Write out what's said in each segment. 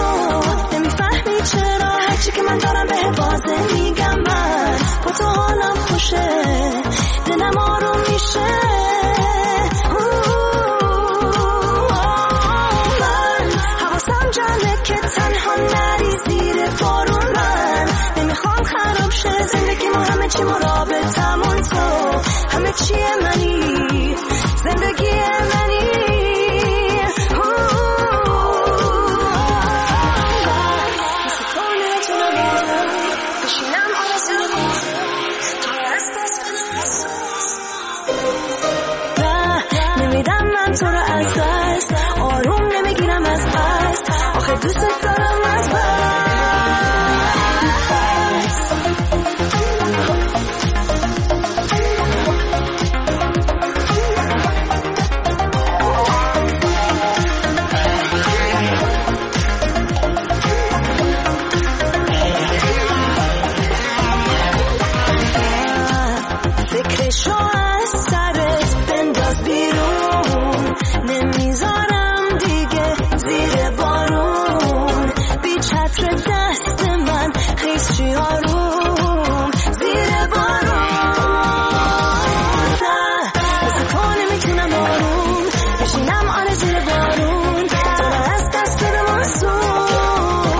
تو نمیفهمی چرا هرچی که من دارم به بازه میگم من با تو حالم خوشه دلم آروم میشه من حواسم جمعه که تنها نری زیر بارون من نمیخوام خراب شه زندگی ما همه چی مرابطمون تو همه چیه منی زندگی منی تو رو از دست آروم نمیگیرم از پس آخه دوست دارم از فکرشو از سرت بنداز بیرون نمیذارم دیگه زیر بارون بی چتر دست من خیس چی آروم زیر بارون مثل تو نمیتونم آروم بشینم آره زیر بارون تو رو از دست بدم آسون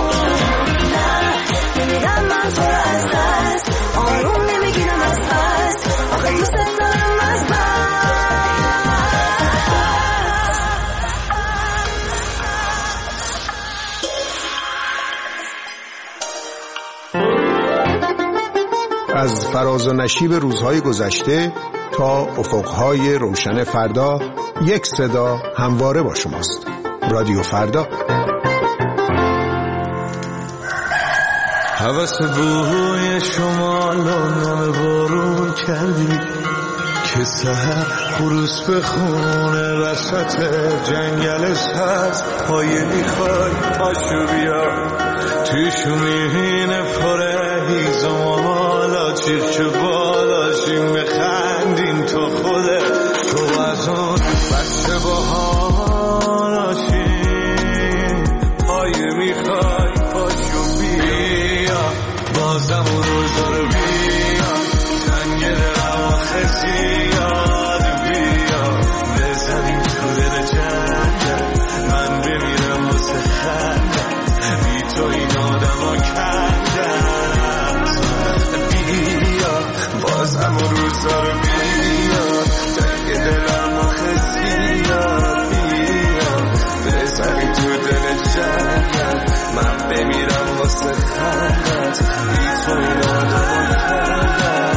نمیدم من تو رو از دست آروم نمیگیرم از پس آخه دوست دارم از از فراز و نشیب روزهای گذشته تا افقهای روشن فردا یک صدا همواره با شماست. رادیو فردا. حوث بوی شما نام بارون کردی که سحر خروس بخونه وسط جنگل سبز پایه میخوای پاشو بیا توی شومینه پره هیزم و حالا چیرچو بالاشیم بخندیم تو خوده تو از اون بچه با حالاشیم پایه میخوای پاشو بیا بازم اون روزا رو بیا سنگ دلم آخه زیاد بیا بزنیم تو دل جنگل من بمیرم واسه خندم بی تو این آدم ها کندم بیا بازم اون روزا رو بیا سنگ دلم آخه زیاد بیا بزنیم تو دل جنگل من بمیرم واسه خندت بی تو این آدم ها کندم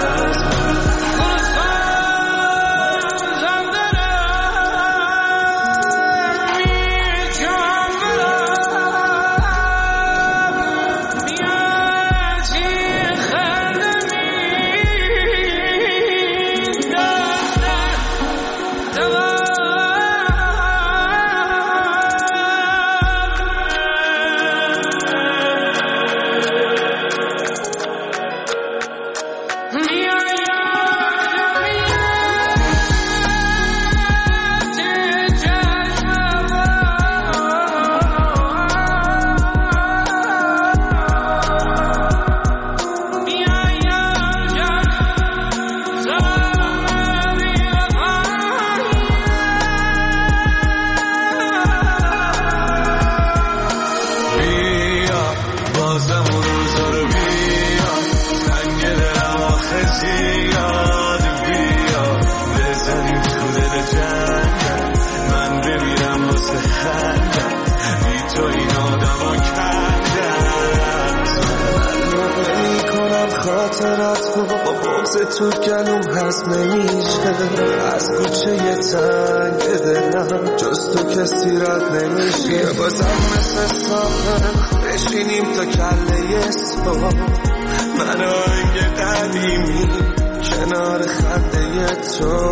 تو گلوم هست نمیشه از کوچه یه تنگ دلم جز تو کسی رد نمیشه بیا بازم مثل سابق بشینیم تا کله صبح من آهنگ قدیمی کنار خنده تو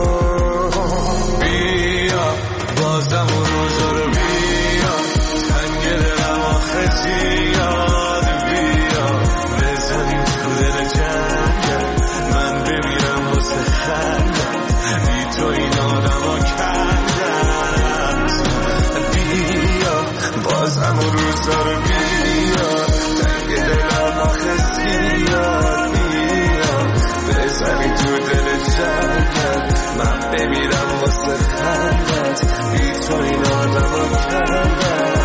بیا بازم اون روزا رو بیا تنگ دلم آخه زیاد بیا بزنیم تو دل جنگل من بمیرم واسه خندم بی تو این آدم ها کندم بیا بازم اون روزا رو بیار تنگ دلم آخه زیاد بیار بزنی تو دل جنگت من بمیرم واسه خندت بی تو این آدم رو کردت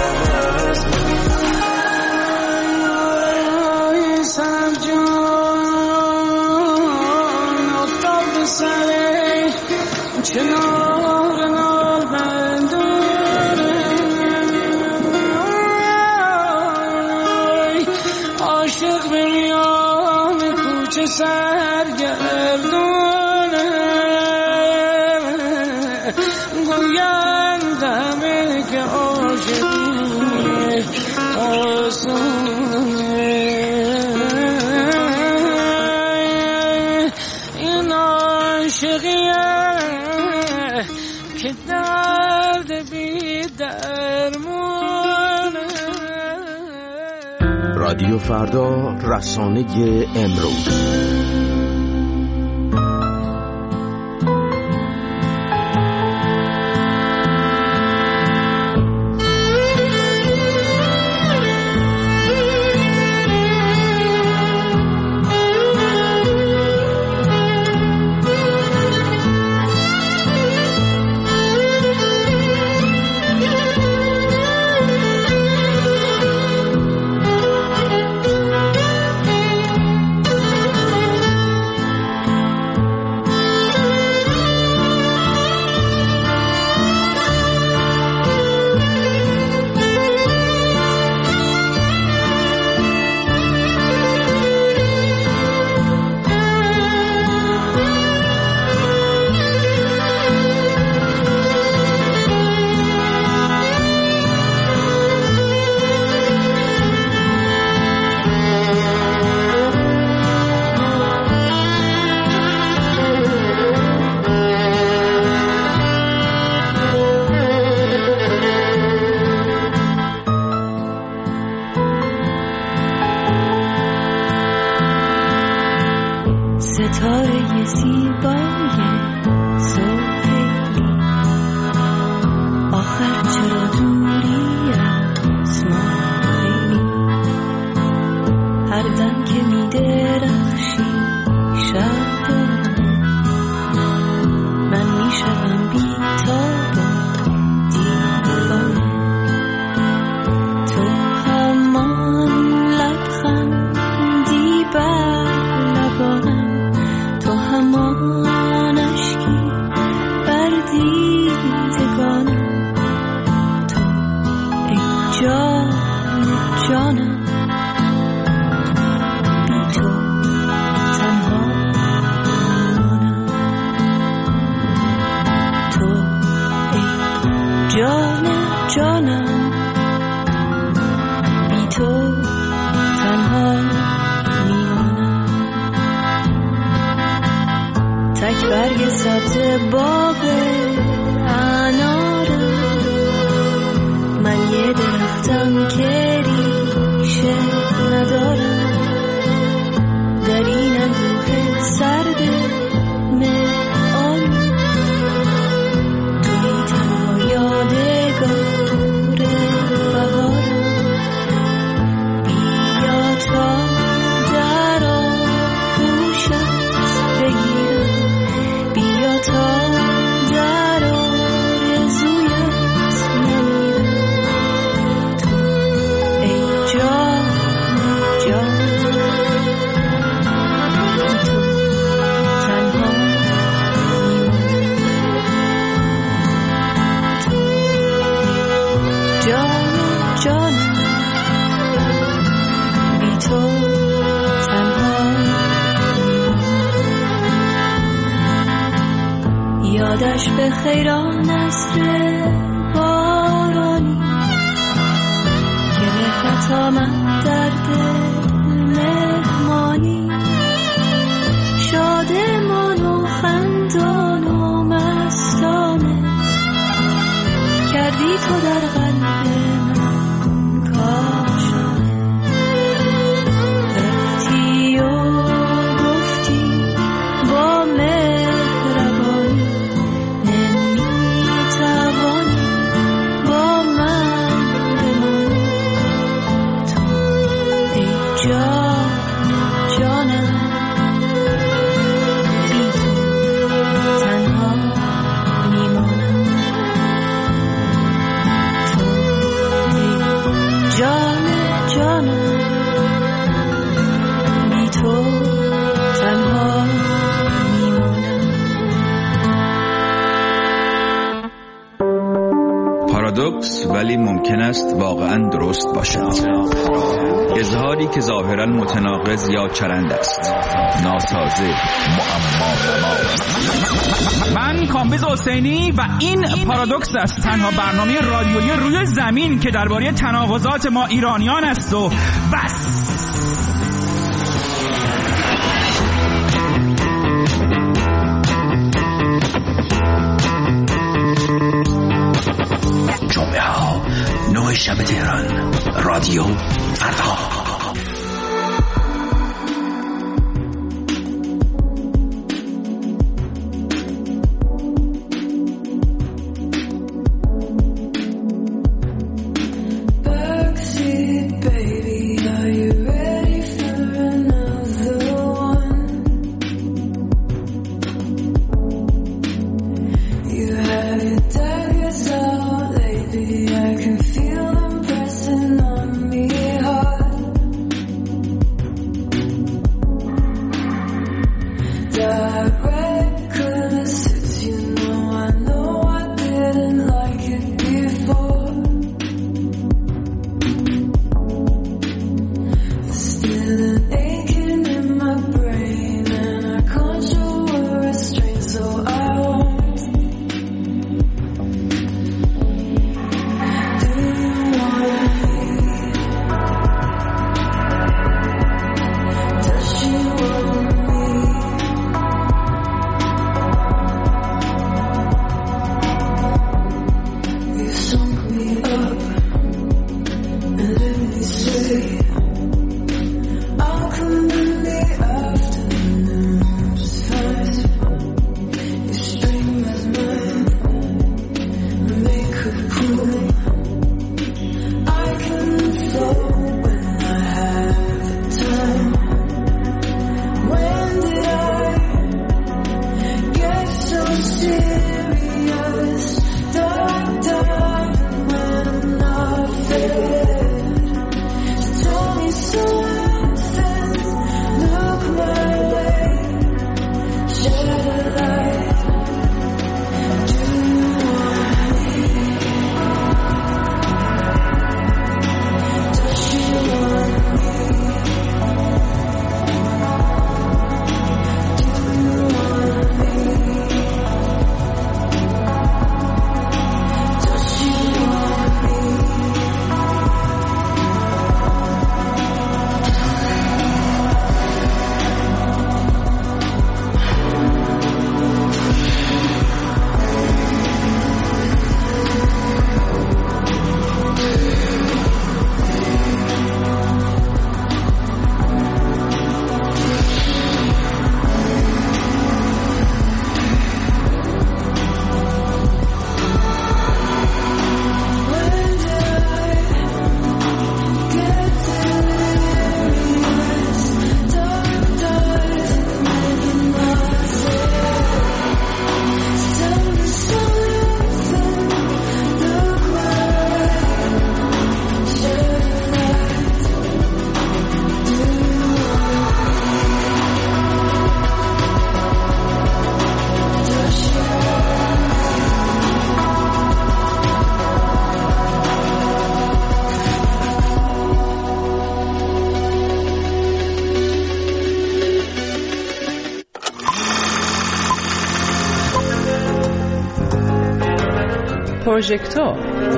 سنم جان افتاد به سره کنار نار بنداره عاشق به میان کوچه سرگردونه گویند همه که عاشقی آسونه این عاشقیه که درد بی درمونه. رادیو فردا، رسانه امروز. ستاره زیبای سوهیلی آخر چرا دوری از ما خیلی هر دم که می درخشی شبانه من می شدم بی تاب دیوانه تو همان لبخندی بر لبانم تو همان اشکی بر دیدگانم تو ای جان جانم بی تو تنها میمانم تو ای جان جانم بی تو تنها میمانم تک برگ سبز باغ انارم من یه درختم که ریشه ندارم در این اندوه سرد مه‌آلود توی تنها یادگار بهارم بیا تا در آغوشت بگیرم بیا تا در آرزویت نمیرم تو ای جان جان بی تو تنها میمانم تو جان جان بی تو تنها یادش به خیران نسر بارانی که مهرت آمد در دل مهمانی شادمان و خندان و مستانه کردی تو در قلب من کاشانه رفتی و گفتی با مهربانی نمیتوانی با من بمانی پارادوکس ولی ممکن است واقعا درست باشد. اظهاری که ظاهرا متناقض یا چرند است، ناسازه، معما. من کامبیز حسینی و این پارادوکس است، تنها برنامه رادیویی روی زمین که درباره تناقضات ما ایرانیان است و بس. جمعه ها 9 شب تهران، رادیو فردا. پروژکتور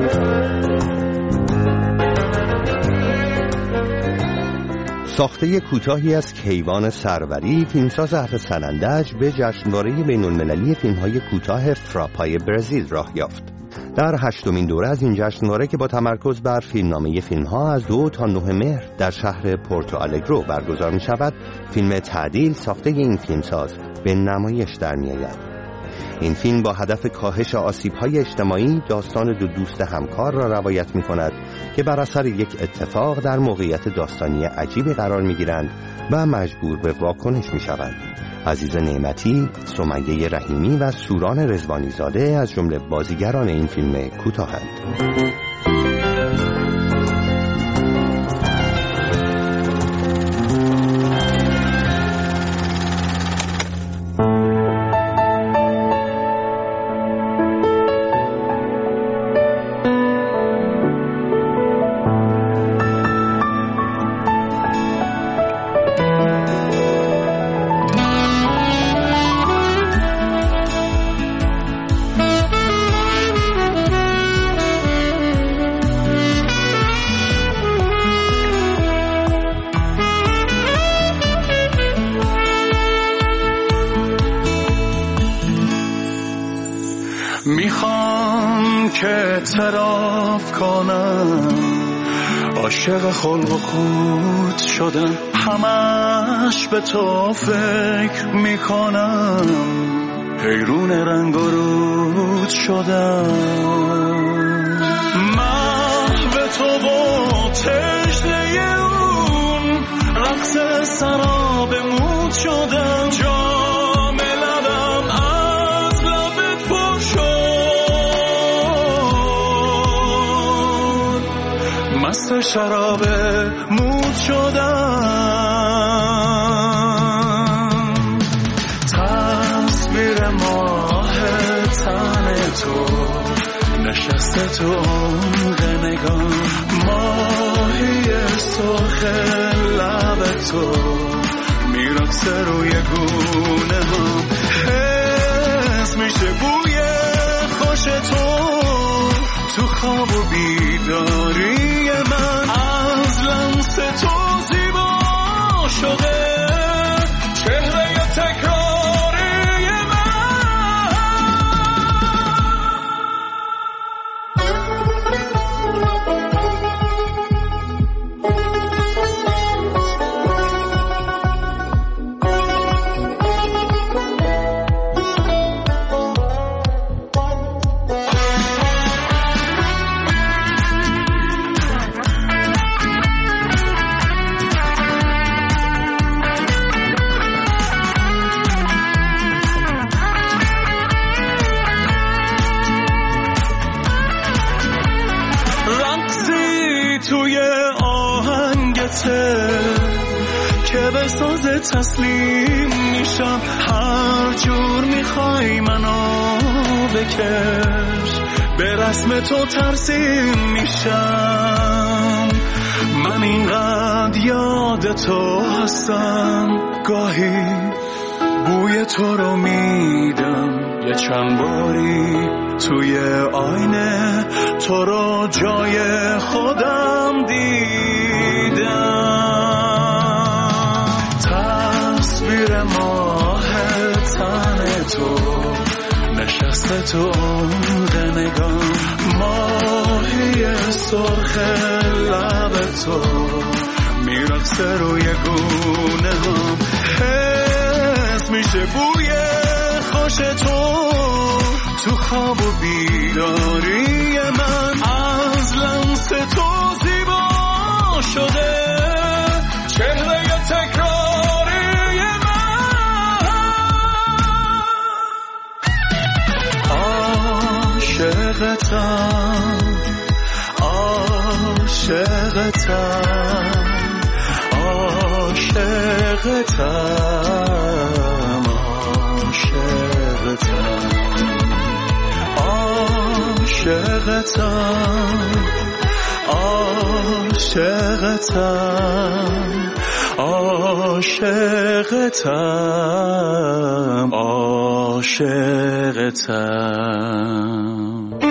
ساخته کوتاهی از کیوان سروری، فیلمساز اهل سنندج، به جشنواره بین‌المللی فیلم‌های کوتاه فراپای برزیل راه یافت. در 8مین دوره از این جشنواره که با تمرکز بر فیلمنامه فیلم‌ها از 2 تا 9 مهر در شهر پورتو آلگرو برگزار می‌شود، فیلم تعدیل ساخته این فیلمساز به نمایش در می‌آید. این فیلم با هدف کاهش آسیب‌های اجتماعی داستان دو دوست همکار را روایت می‌کند که بر اثر یک اتفاق در موقعیت داستانی عجیبی قرار می‌گیرند و مجبور به واکنش می‌شوند. عزیز نعمتی، سمیه رحیمی و سوران رضوانی زاده از جمله بازیگران این فیلم کوتاهند. میخوام که اعتراف کنم عاشق خلق و خود شدم، همش به تو فکر میکنم، حیرون رنگ و رود شدم، محو تو و تشنه اون رقص سراب مود شدم، جام لبم از لبت پر شد، مست شراب مود شدم، تصویر ماه تن تو نشسته تو عمق نگاه، ماهی سرخ لب تو میرقصه روی گونه ها، حس میشه بوی خوش تو خواب و بیداری من، از لمس تو زیبا شده چهره تکراری توی آهنگته که به ساز تسلیم میشم، هر جور میخوای منو بکش، به رسم تو ترسیم میشم، من اینقدر یاد تو هستم، گاهی بوی تو رو میدم، یه چند باری توی آینه تو رو جای خودم دیدم، تصویر ماه تن تو نشسته تو عمق نگاه، ماهی سرخ لب تو میرقصه روی گونه ها، حس میشه بوی خوش تو خواب و بیداری من، از لمس تو زیبا شده چهره تکراری من، عاشقتم عاشقتم عاشقتم عاشقتم عاشقتم عاشقتم.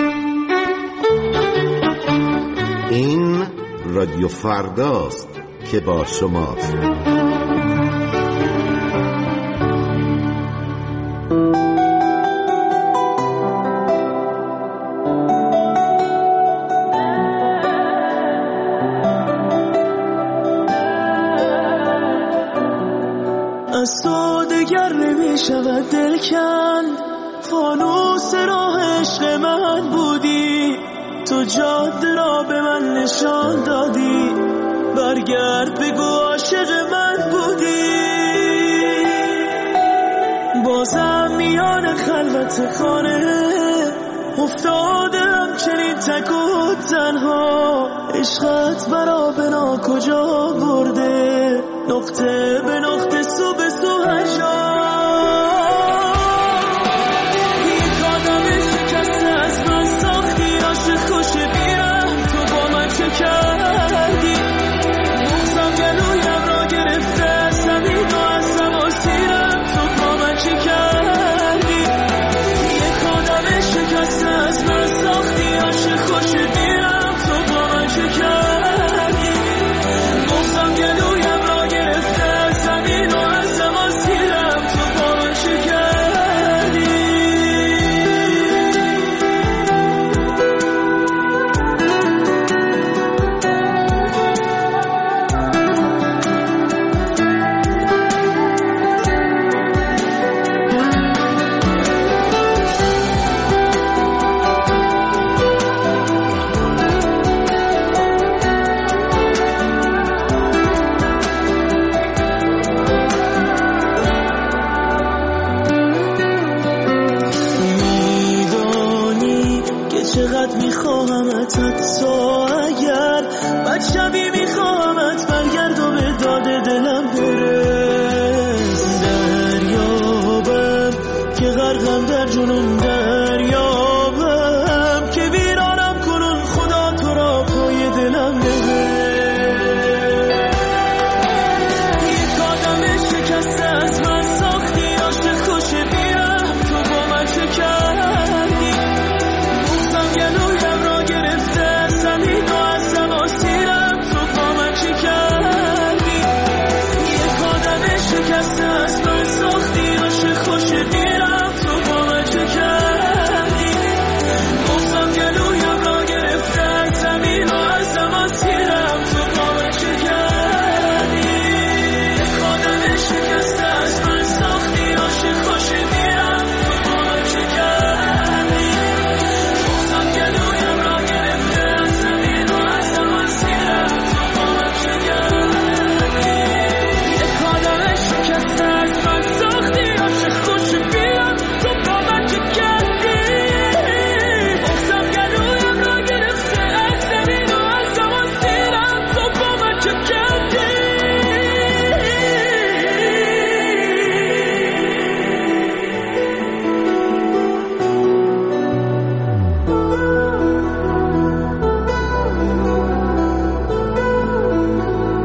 این رادیو فرداست که با شماست. از تو دگر نمی شود دل کن، فانوس راه عشق من بودی، تو جاده را به من نشان دادی، برگرد بگو عاشق من بودی. بازم میان خلوت خانه افتادم چنین تک و تنها، عشقت برا بنا کجا برده، نقطه به نقطه